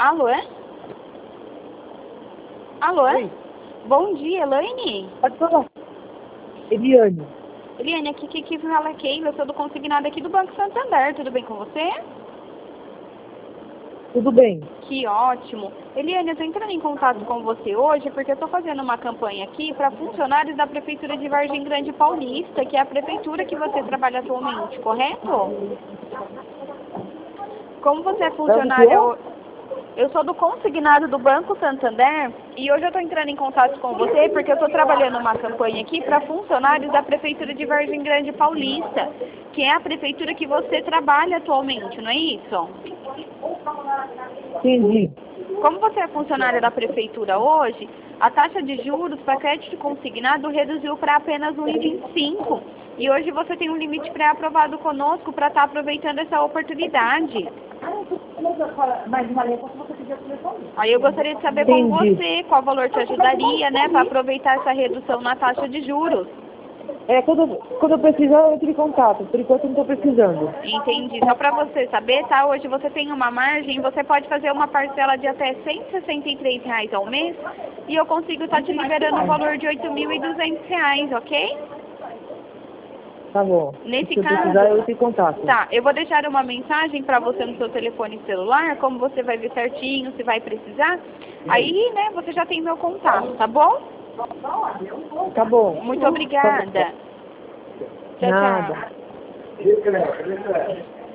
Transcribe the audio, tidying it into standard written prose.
Alô, é? Alô, é? Oi. Bom dia, Elaine. Pode falar. Eliane. Eliane, aqui que fala é Keila, eu sou do consignado aqui do Banco Santander, tudo bem com você? Tudo bem? Que ótimo. Eliane, eu estou entrando em contato com você hoje porque eu estou fazendo uma campanha aqui para funcionários da Prefeitura de Vargem Grande Paulista, que é a prefeitura que você trabalha atualmente, correto? Como você é funcionário... Eu sou do consignado do Banco Santander e hoje eu estou entrando em contato com você porque eu estou trabalhando uma campanha aqui para funcionários da Prefeitura de Vargem Grande Paulista, que é a prefeitura que você trabalha atualmente, não é isso? Entendi. Como você é funcionária da prefeitura hoje, a taxa de juros para crédito consignado reduziu para apenas 1,25. E hoje você tem um limite pré-aprovado conosco para estar aproveitando essa oportunidade. Aí eu gostaria de saber com Entendi. você qual valor te ajudaria, né, para aproveitar essa redução na taxa de juros. Quando eu precisar, eu entro em contato. Por enquanto, eu não estou precisando. Entendi. Só para você saber, tá? Hoje você tem uma margem, você pode fazer uma parcela de até R$ 163 ao mês e eu consigo estar te liberando um valor de R$ 8.200, ok? Tá bom. Nesse Se eu caso, precisar, eu entro em contato. tá, eu vou deixar uma mensagem para você no seu telefone celular, como você vai ver certinho, se vai precisar. Aí, né, você já tem meu contato, tá bom? Tá bom. Muito obrigada. Tchau, Nada. tchau.